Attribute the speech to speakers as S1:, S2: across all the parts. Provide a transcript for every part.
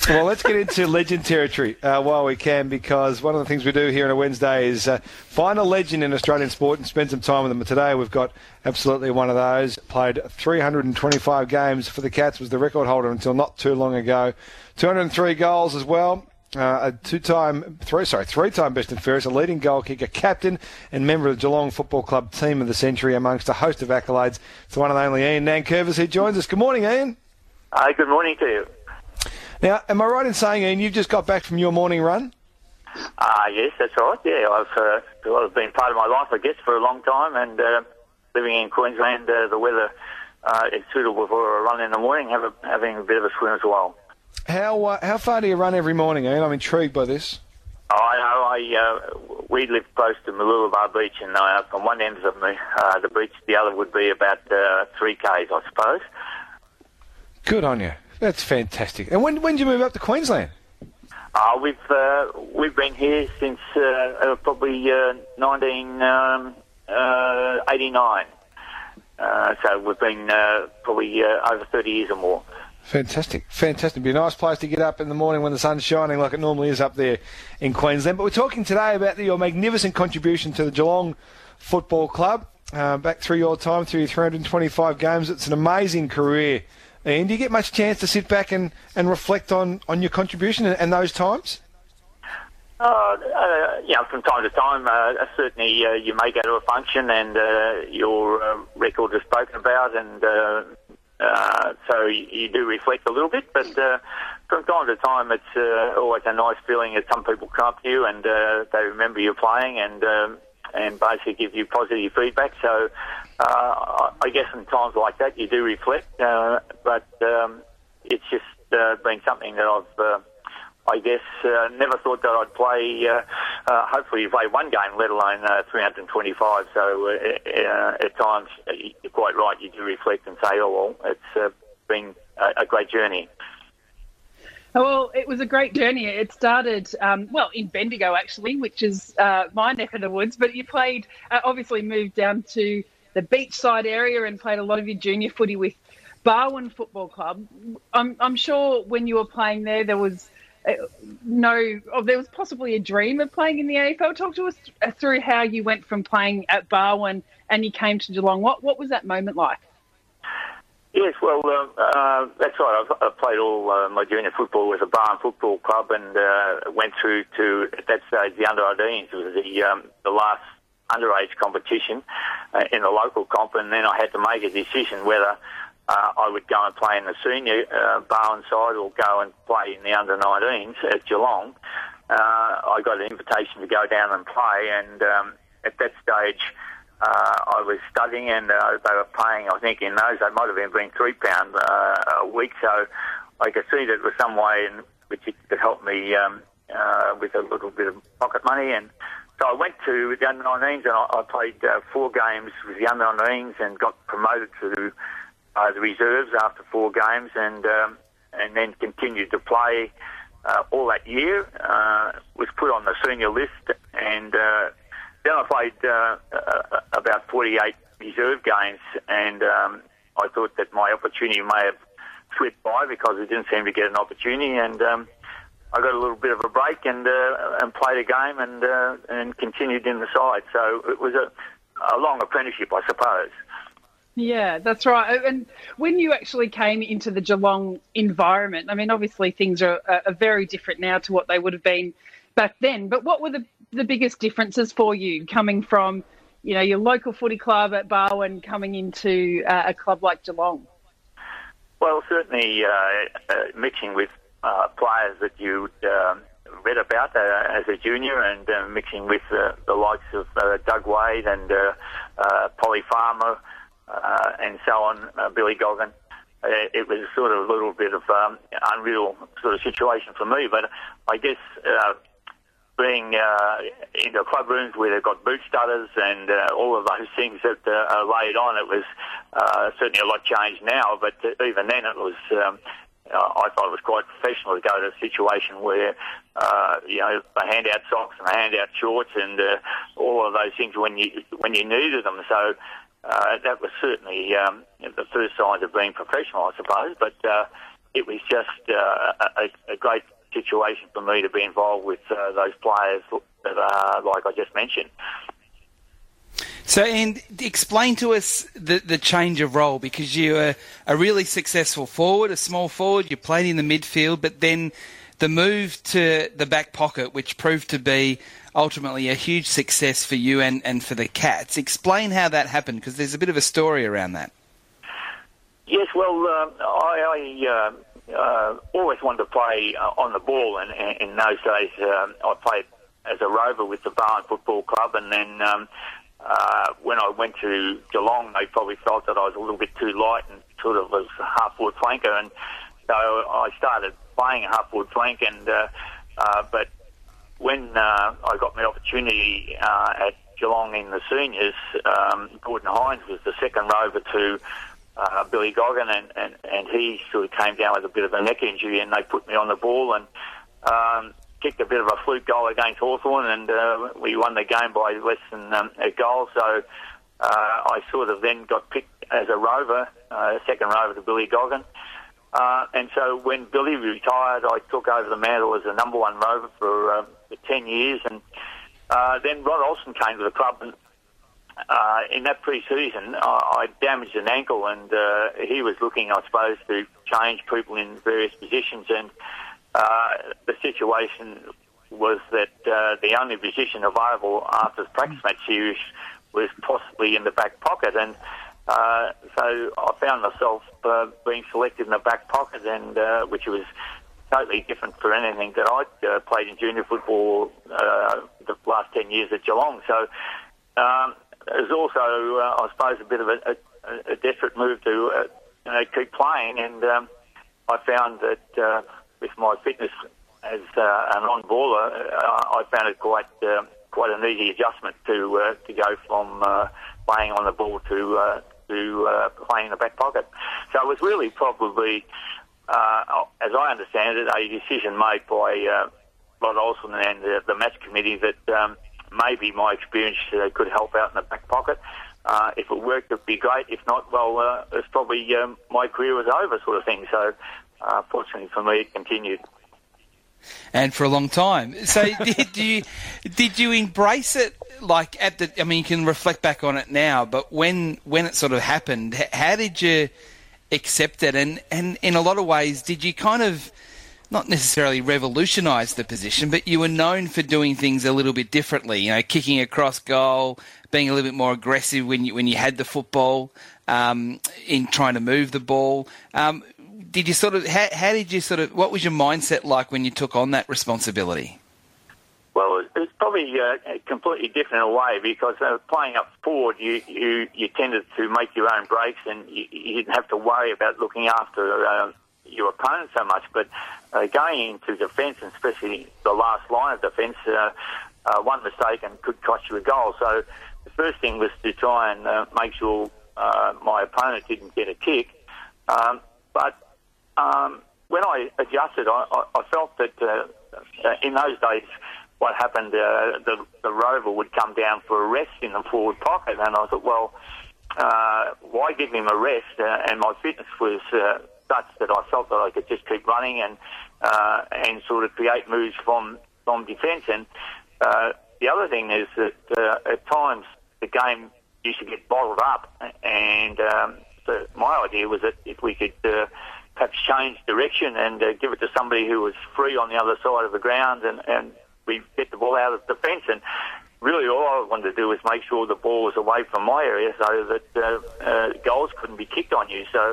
S1: Well, let's get into legend territory while we can, because one of the things we do here on a Wednesday is find a legend in Australian sport and spend some time with them. Today we've got absolutely one of those. Played 325 games for the Cats, was the record holder until not too long ago. 203 goals as well. A three-time best and fairest, a leading goal kicker, captain and member of the Geelong Football Club Team of the Century, amongst a host of accolades. It's the one and only Ian Nankervis who joins us. Good morning, Ian.
S2: Good morning to you.
S1: Now, am I right in saying, Ian, you've just got back from your morning run?
S2: Yes, that's right. Yeah, I've been part of my life, I guess, for a long time, and living in Queensland, the weather is suitable for a run in the morning, having a bit of a swim as well.
S1: How far do you run every morning, Ian? I'm intrigued by this.
S2: We live close to Mooloolaba Beach, and from one end of the beach, the other would be about 3 k's, I suppose.
S1: Good on you. That's fantastic. And when did you move up to Queensland?
S2: We've been here since probably 1989. So we've been probably over 30 years or more.
S1: Fantastic. It'd be a nice place to get up in the morning when the sun's shining like it normally is up there in Queensland. But we're talking today about your magnificent contribution to the Geelong Football Club. Back through your time, through your 325 games. It's an amazing career. And do you get much chance to sit back and reflect on your contribution and those times?
S2: From time to time, certainly you may go to a function and your record is spoken about, and so you do reflect a little bit, but from time to time it's always a nice feeling that some people come up to you and they remember you playing and basically give you positive feedback. So I guess in times like that you do reflect, but it's just been something that I've never thought that I'd play. Hopefully you play one game, let alone 325. So at times, you're quite right, you do reflect and say, oh, well, it's been a great journey.
S3: Well, it was a great journey. It started, in Bendigo, actually, which is my neck of the woods. But you played, obviously moved down to the beachside area and played a lot of your junior footy with Barwon Football Club. I'm sure when you were playing there was there was possibly a dream of playing in the AFL. Talk to us through how you went from playing at Barwon and you came to Geelong. What was that moment like?
S2: Yes, well, that's right. I've played all my junior football with the Barwon Football Club and went through to, at that stage, the under-18s. It was the last underage competition in the local comp, and then I had to make a decision whether I would go and play in the senior Barwon side or go and play in the under-19s at Geelong. I got an invitation to go down and play, and at that stage I was studying, and they were paying, I think in those, they might have been £3 a week, so I could see that there was some way in which it could help me with a little bit of pocket money. And so I went to the under-19s, and I played 4 games with the under-19s and got promoted to the reserves after 4 games, and then continued to play all that year. Was put on the senior list, and then I played about 48 reserve games, and I thought that my opportunity may have slipped by because I didn't seem to get an opportunity, and I got a little bit of a break and played a game and continued in the side. So it was a long apprenticeship, I suppose.
S3: Yeah, that's right. And when you actually came into the Geelong environment, I mean, obviously things are very different now to what they would have been back then. But what were the biggest differences for you coming from, your local footy club at Barwon coming into a club like Geelong?
S2: Well, certainly mixing with players that you read about as a junior, and mixing with the likes of Doug Wade and Polly Farmer, and so on, Billy Goggin. It was sort of a little bit of unreal sort of situation for me, but I guess being in the club rooms where they've got boot studders and all of those things that are laid on, it was certainly a lot changed now, but even then it was, I thought it was quite professional to go to a situation where, they hand out socks and they hand out shorts and all of those things when you needed them. So that was certainly the first signs of being professional, I suppose. But it was just a great situation for me to be involved with those players that, like I just mentioned.
S4: So, and explain to us the change of role, because you're a really successful forward, a small forward, you played in the midfield, but then the move to the back pocket, which proved to be ultimately a huge success for you and for the Cats. Explain how that happened, because there's a bit of a story around that.
S2: Yes, well, I always wanted to play on the ball, and in those days I played as a rover with the Barn Football Club, and then when I went to Geelong, they probably felt that I was a little bit too light and sort of was a half-forward flanker, and so I started playing a half-forward flank, and but when I got my opportunity at Geelong in the seniors, Gordon Hines was the second rover to Billy Goggin, and he sort of came down with a bit of a neck injury, and they put me on the ball and kicked a bit of a fluke goal against Hawthorn, and we won the game by less than a goal. So I sort of then got picked as a rover, second rover to Billy Goggin. And so when Billy retired, I took over the mantle as the number one rover for 10 years, and then Rod Olsen came to the club, and in that pre-season I damaged an ankle, and he was looking, I suppose, to change people in various positions, and the situation was that the only position available after the practice match series was possibly in the back pocket, and so I found myself being selected in the back pocket, and which was totally different for anything that I'd played in junior football the last 10 years at Geelong. So it was also, I suppose, a bit of a desperate move to keep playing, and I found that with my fitness as an on-baller, I found it quite an easy adjustment to go from playing on the ball to playing in the back pocket. So it was really probably, as I understand it, a decision made by Rod Olsen and the match committee that maybe my experience could help out in the back pocket. If it worked, it'd be great. If not, well, it's probably my career was over, sort of thing. So fortunately for me, it continued.
S4: And for a long time. So did you embrace it, like I mean, you can reflect back on it now, but when it sort of happened, how did you accept it? And in a lot of ways, did you kind of not necessarily revolutionise the position, but you were known for doing things a little bit differently, you know, kicking across goal, being a little bit more aggressive when you had the football, in trying to move the ball. Did you sort of, how did you sort of, what was your mindset like when you took on that responsibility?
S2: Well, it's probably completely different in a way, because playing up forward, you tended to make your own breaks, and you didn't have to worry about looking after your opponent so much. But going into defence, and especially the last line of defence, one mistake and could cost you a goal. So the first thing was to try and make sure my opponent didn't get a kick. But when I adjusted, I felt that in those days, what happened, the rover would come down for a rest in the forward pocket, and I thought, well, why give him a rest? And my fitness was such that I felt that I could just keep running and sort of create moves from defence. And the other thing is that at times the game used to get bottled up, and so my idea was that if we could perhaps change direction and give it to somebody who was free on the other side of the ground, and we get the ball out of defence. And really all I wanted to do was make sure the ball was away from my area so that goals couldn't be kicked on you. So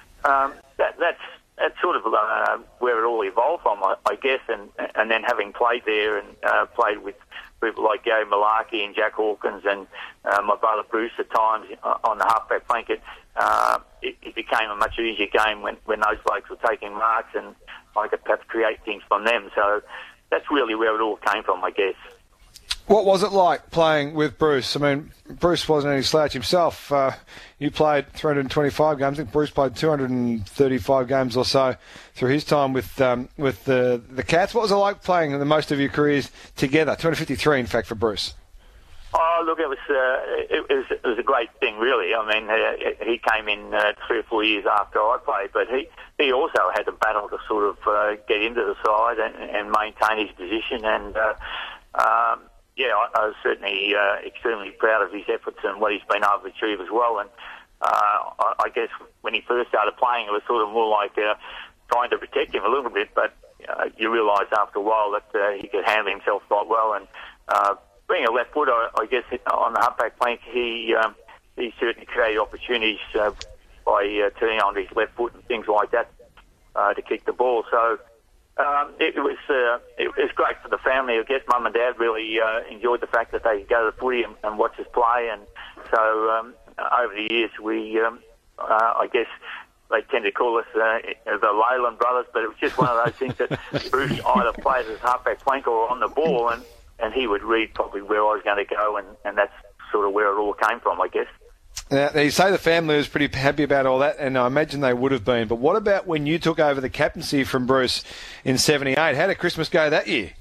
S2: that's sort of where it all evolved from, I guess. And then having played there and played with people like Gary Malarkey and Jack Hawkins and my brother Bruce at times on the halfback flank, it became a much easier game when those blokes were taking marks, and I could perhaps create things from them. So that's really where it all came from, I guess.
S1: What was it like playing with Bruce? I mean, Bruce wasn't any slouch himself. You played 325 games. I think Bruce played 235 games or so through his time with the Cats. What was it like playing the most of your careers together? 253, in fact, for Bruce.
S2: Oh, look, it was a great thing, really. I mean, he came in 3 or 4 years after I played, but he also had to battle to sort of get into the side and maintain his position. And I was certainly extremely proud of his efforts and what he's been able to achieve as well. And I guess when he first started playing, it was sort of more like trying to protect him a little bit, but you realise after a while that he could handle himself quite well. And being a left footer, I guess on the halfback flank, he certainly created opportunities by turning on his left foot and things like that to kick the ball. So it was great for the family. I guess Mum and Dad really enjoyed the fact that they could go to the footy and watch us play. And so over the years, I guess they tend to call us the Leyland brothers, but it was just one of those things that Bruce either played as halfback flank or on the ball, and he would read probably where I was going to go, and that's sort of where it all came from, I guess.
S1: Now, you say the family was pretty happy about all that, and I imagine they would have been. But what about when you took over the captaincy from Bruce in '78? How did Christmas go that year?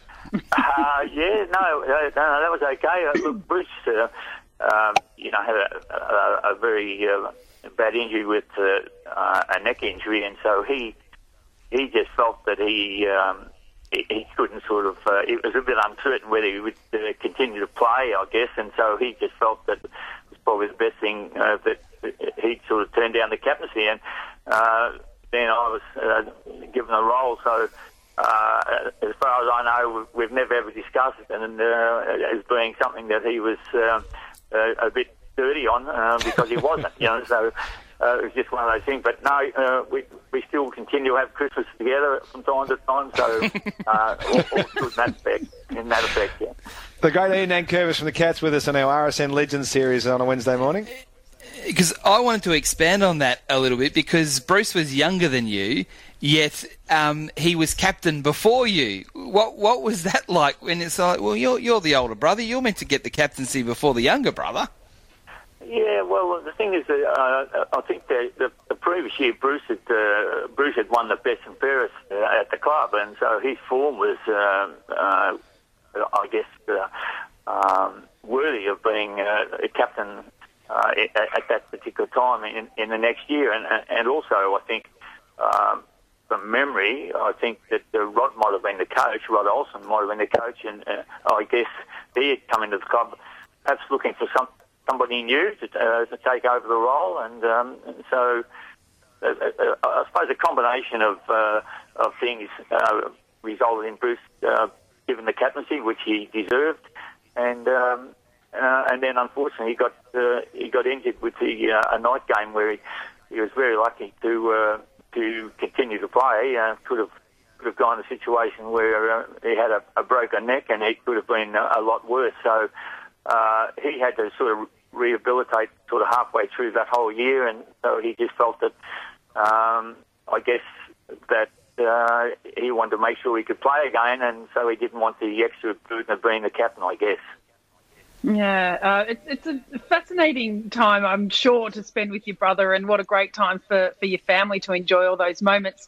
S1: That was okay. Look, Bruce, had a very bad injury with a neck injury, and so he just felt that he couldn't sort of. It was a bit uncertain whether he would continue to play, I guess, and so he just felt that it was probably the best thing that he'd sort of turn down the captaincy, and then I was given a role. So as far as I know, we've never ever discussed it, and as being something that he was a bit dirty on because he wasn't, So it was just one of those things. But no, we still continue to have Christmas together from time to time. So all good in that effect. Yeah. The great Ian Nankervis from the Cats with us on our RSN Legends series on a Wednesday morning.
S4: Because I wanted to expand on that a little bit, because Bruce was younger than you, yet he was captain before you. What was that like when it's like, well, you're the older brother, you're meant to get the captaincy before the younger brother?
S2: Yeah, well, the thing is that I think the previous year Bruce had won the best and fairest at the club, and so his form was, I guess, worthy of being a captain at that particular time in the next year. And also, I think, from memory, I think that Rod might have been the coach, Rod Olsen might have been the coach, and I guess he had come into the club perhaps looking for somebody new to take over the role, and so I suppose a combination of things resulted in Bruce given the captaincy, which he deserved, and then unfortunately he got injured with a night game where he was very lucky to continue to play. Could have gone to a situation where he had a broken neck, and it could have been a lot worse. So he had to sort of rehabilitate sort of halfway through that whole year, and so he just felt that I guess that he wanted to make sure he could play again, and so he didn't want the extra burden of being the captain, I guess.
S3: Yeah, it's a fascinating time, I'm sure, to spend with your brother, and what a great time for your family to enjoy all those moments.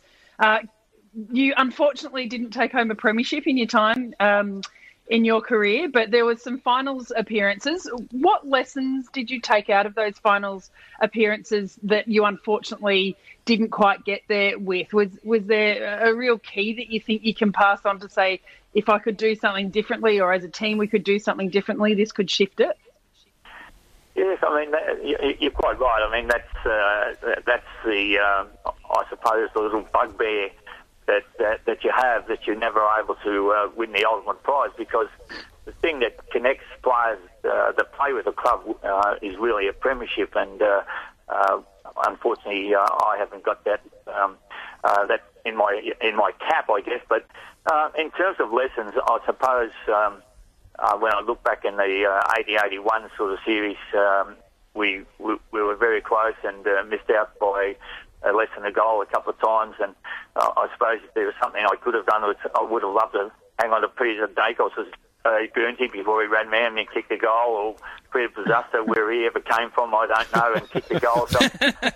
S3: You unfortunately didn't take home a premiership in your time in your career, but there was some finals appearances. What lessons did you take out of those finals appearances that you unfortunately didn't quite get there with? Was there a real key that you think you can pass on to say, if I could do something differently, or as a team we could do something differently, this could shift it?
S2: Yes, I mean, you're quite right. I mean, that's the, I suppose, the little bugbear that you have, that you're never able to win the ultimate prize, because the thing that connects players that play with the club is really a premiership, and unfortunately I haven't got that in my cap, I guess. But in terms of lessons, I suppose when I look back in the 80-81 sort of series, we were very close and missed out by less than a goal a couple of times, and I suppose if there was something I could have done, I would have loved to hang on to Peter Dacos' Guernsey before he ran man and kicked the goal, or Peter Pizzasta, where he ever came from, I don't know, and kicked the goal. So,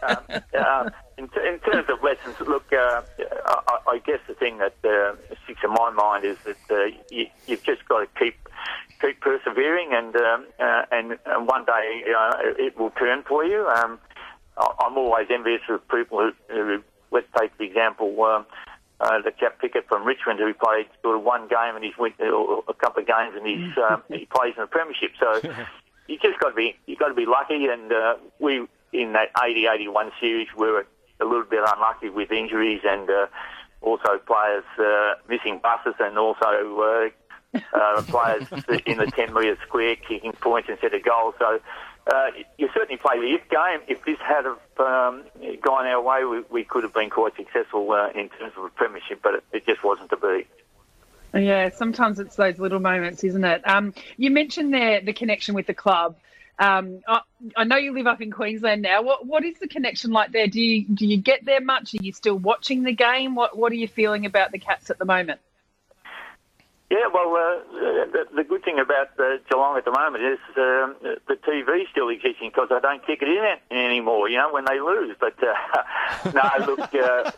S2: in terms of lessons, look, I guess the thing that sticks in my mind is that you've just got to keep persevering, and one day it will turn for you. I'm always envious of people who let's take the example, the chap Pickett from Richmond, who played sort of one game and or a couple of games, and he plays in the premiership. So you just got to be lucky. And we in that 80-81 series, we were a little bit unlucky with injuries and also players missing buses, and also players in the 10-metre square kicking points instead of goals. So you certainly play the if game. If this had gone our way, we could have been quite successful in terms of a premiership, but it just wasn't to be.
S3: Yeah, sometimes it's those little moments, isn't it? You mentioned there the connection with the club. I know you live up in Queensland now. What is the connection like there? Do you get there much? Are you still watching the game? What are you feeling about the Cats at the moment?
S2: Yeah, well, the good thing about Geelong at the moment is the TV still existing, because I don't kick it in anymore, when they lose. But no, look,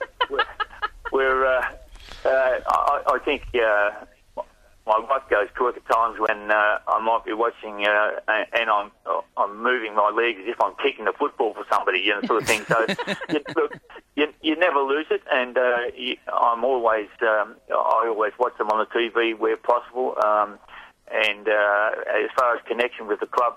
S2: I think my wife goes quick at times when I might be watching and I'm moving my legs as if I'm kicking the football for somebody, sort of thing. So you never lose it, and I always watch them on the TV where possible. And as far as connection with the club,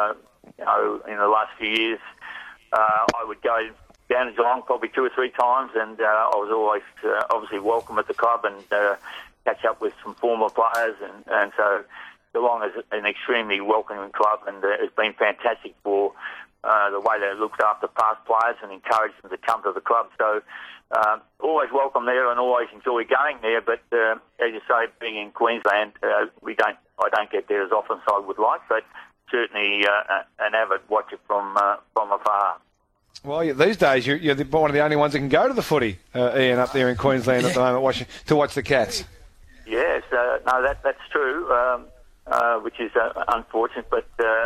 S2: in the last few years, I would go down to Geelong probably 2 or 3 times, and I was always obviously welcome at the club and catch up with some former players, and so Geelong is an extremely welcoming club, and it's been fantastic for the way they looked after past players and encouraged them to come to the club. So always welcome there and always enjoy going there. But as you say, being in Queensland, I don't get there as often as I would like, but certainly an avid watcher from afar.
S1: Well, these days you're one of the only ones that can go to the footy, Ian, up there in Queensland at the moment, to watch the Cats.
S2: Yes, no, that's true, which is unfortunate. But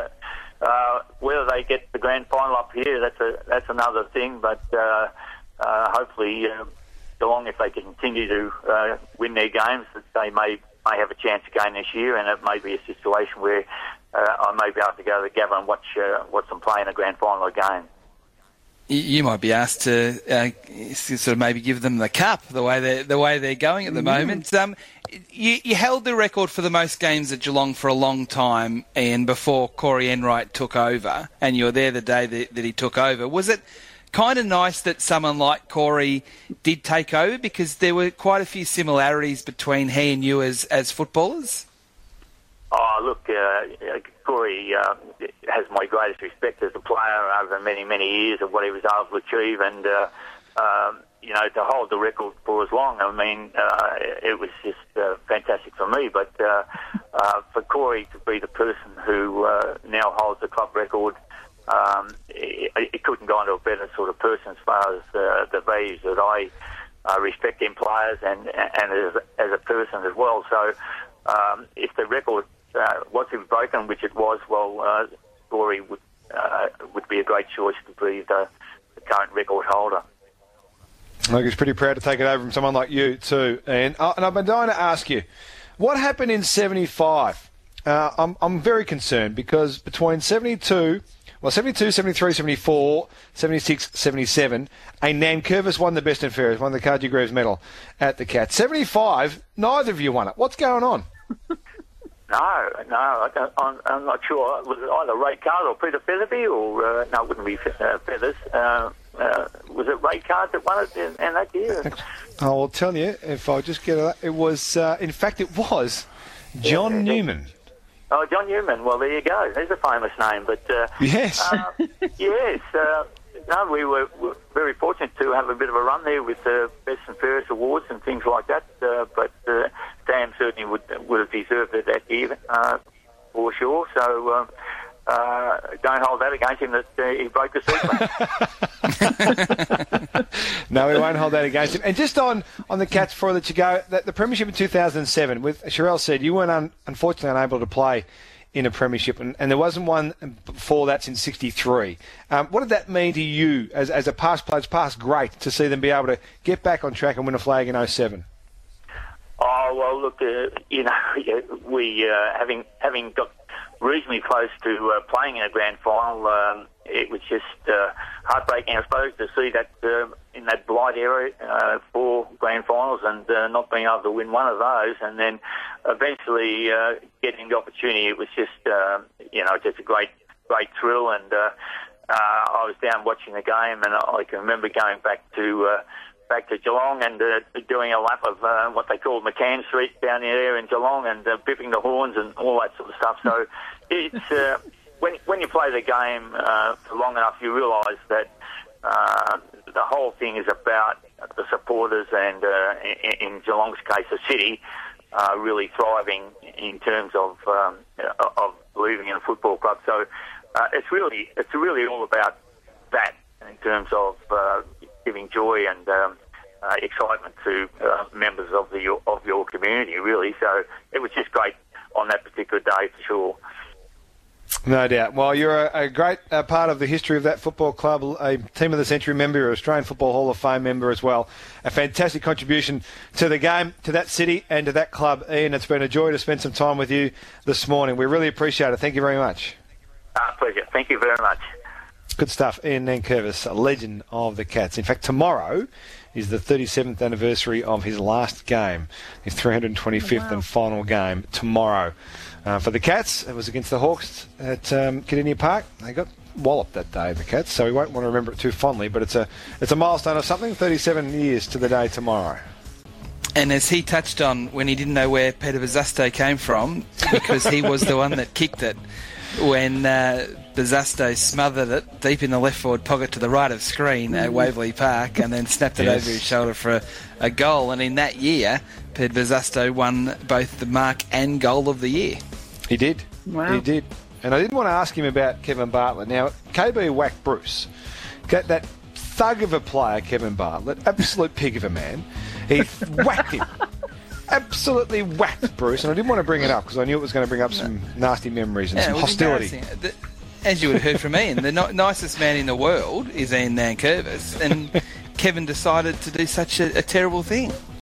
S2: whether they get the grand final up here, that's another thing. But hopefully, Geelong, if they continue to win their games, that they may have a chance again this year, and it may be a situation where I may be able to go to the Gabba and watch them play in a grand final again.
S4: You might be asked to sort of maybe give them the cup the way they're going at the moment. You held the record for the most games at Geelong for a long time, and before Corey Enright took over, and you were there the day that he took over. Was it kind of nice that someone like Corey did take over, because there were quite a few similarities between he and you as footballers?
S2: Oh, look, Corey has my greatest respect as a player over many, many years of what he was able to achieve, and to hold the record for as long, I mean, it was just fantastic for me. But for Corey to be the person who now holds the club record, it couldn't go into a better sort of person as far as the values that I respect in players and as a person as well. So if the record was to be broken, which it was, well, Corey would be a great choice to be the current record holder.
S1: Look, he's pretty proud to take it over from someone like you too, Ian. And I've been dying to ask you, what happened in 75? I'm very concerned, because between 72, 73, 74, 76, 77, and Nankervis won the best and fairest, won the Cardew Greaves medal at the Cats. 75, neither of you won it. What's going on?
S2: No, I'm not sure. Was it either Ray Card or Peter Featherby, or no, it wouldn't be Feathers. Was it Ray Card that won it in that year?
S1: I'll tell you, if I just get it was, in fact, it was John Newman.
S2: Oh, John Newman. Well, there you go. There's a famous name. But
S1: yes.
S2: Yes. No, we were very fortunate to have a bit of a run there with the Best and Fairest Awards and things like that. But Sam certainly would have deserved it that year, for sure. So don't hold that against him that he broke the sequence.
S1: No, we won't hold that against him. And just on the Cats, before I let you go, the Premiership in 2007, with Sherelle said you weren't unfortunately unable to play in a premiership, and there wasn't one before that since 63. What did that mean to you as a past player, past great, to see them be able to get back on track and win a flag in 07?
S2: Oh, well, look, we having got reasonably close to playing in a grand final. It was just heartbreaking, I suppose, to see that in that blight area 4 grand finals and not being able to win one of those, and then eventually getting the opportunity. It was just, just a great thrill. And I was down watching the game, and I can remember going back to Geelong and doing a lap of what they called McCann Street down there in Geelong and bipping the horns and all that sort of stuff. So it's when you play the game for long enough, you realise that the whole thing is about the supporters and, in Geelong's case, the city really thriving in terms of believing in a football club. So it's really all about that in terms of giving joy and excitement to members of your community, really. So it was just great on that particular day, for sure.
S1: No doubt. Well, you're a great part of the history of that football club, a Team of the Century member, you're an Australian Football Hall of Fame member as well. A fantastic contribution to the game, to that city and to that club. Ian, it's been a joy to spend some time with you this morning. We really appreciate it. Thank you very much.
S2: Pleasure. Thank you very much.
S1: Good stuff. Ian Nankervis, a legend of the Cats. In fact, tomorrow is the 37th anniversary of his last game, his 325th and final game tomorrow. For the Cats, it was against the Hawks at Kardinia Park. They got walloped that day, the Cats, so we won't want to remember it too fondly, but it's a milestone of something, 37 years to the day tomorrow.
S4: And as he touched on when he didn't know where Peter Bosustow came from, because he was the one that kicked it when Bosustow smothered it deep in the left forward pocket to the right of screen at Waverley Park and then snapped it over his shoulder for a goal. And in that year, Peter Bosustow won both the mark and goal of the year.
S1: He did.
S3: Wow.
S1: He did. And I didn't want to ask him about Kevin Bartlett. Now, KB whacked Bruce. Got that thug of a player, Kevin Bartlett, absolute pig of a man. He whacked him. Absolutely whacked Bruce. And I didn't want to bring it up because I knew it was going to bring up some nasty memories and some hostility.
S4: As you would have heard from Ian, the nicest man in the world is Ian Nankervis, and Kevin decided to do such a terrible thing.